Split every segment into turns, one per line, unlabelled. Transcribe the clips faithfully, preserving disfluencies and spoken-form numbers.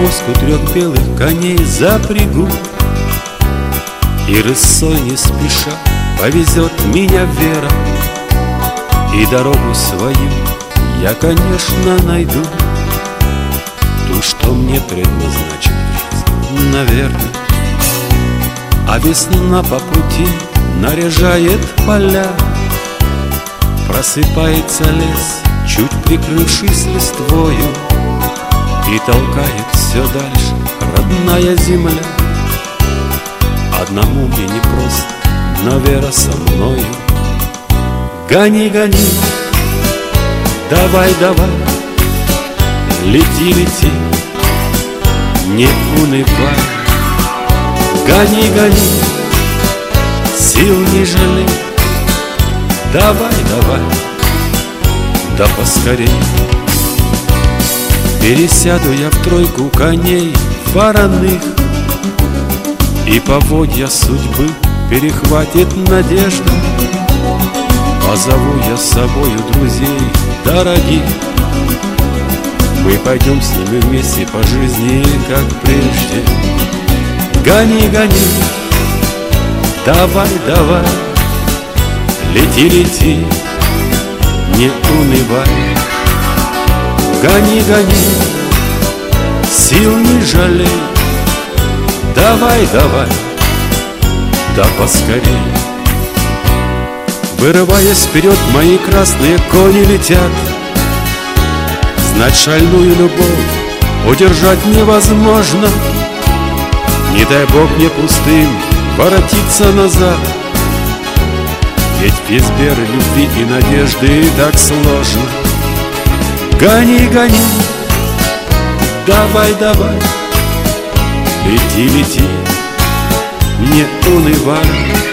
повозку трех белых коней запрягу, и рысой не спеша повезет меня Вера, и дорогу свою я, конечно, найду, ту, что мне предназначена жизнь, наверное. А весна по пути наряжает поля, просыпается лес, чуть прикрывшись листвою, и толкает все дальше родная земля. Одному мне непросто, но Вера со мною. Гони, гони, давай, давай, лети, лети, не унывай. Гони, гони, сил не жалей, давай, давай, да поскорей. Пересяду я в тройку коней вороных, и поводья судьбы перехватит надежда. Позову я с собою друзей дорогих, мы пойдем с ними вместе по жизни, как прежде. Гони, гони, давай, давай, лети, лети, не унывай. Гони, гони, сил не жалей, давай, давай, да поскорей. Вырываясь вперед, мои красные кони летят. Знать шальную любовь удержать невозможно. Не дай Бог мне пустым воротиться назад, ведь без веры, любви и надежды так сложно. Гони, гони, давай, давай, лети, лети, не унывай.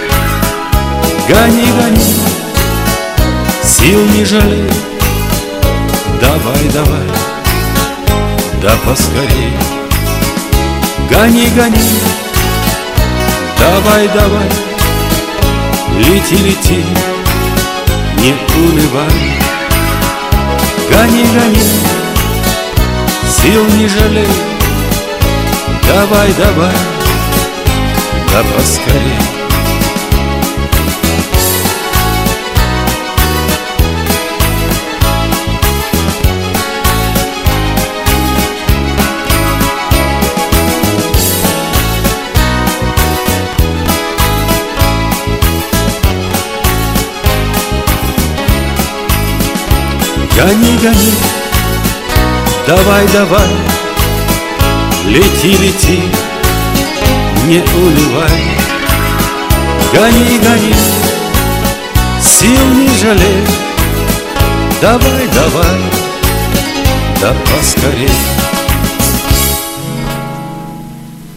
Гони, гони, сил не жалей, давай, давай, да поскорей. Гони, гони, давай, давай, лети, лети, не унывай. Гони, гони, сил не жалей, давай, давай, да поскорей. Гони, гони, давай, давай, лети, лети, не унывай. Гони, гони, сил не жалей, давай, давай, да поскорей.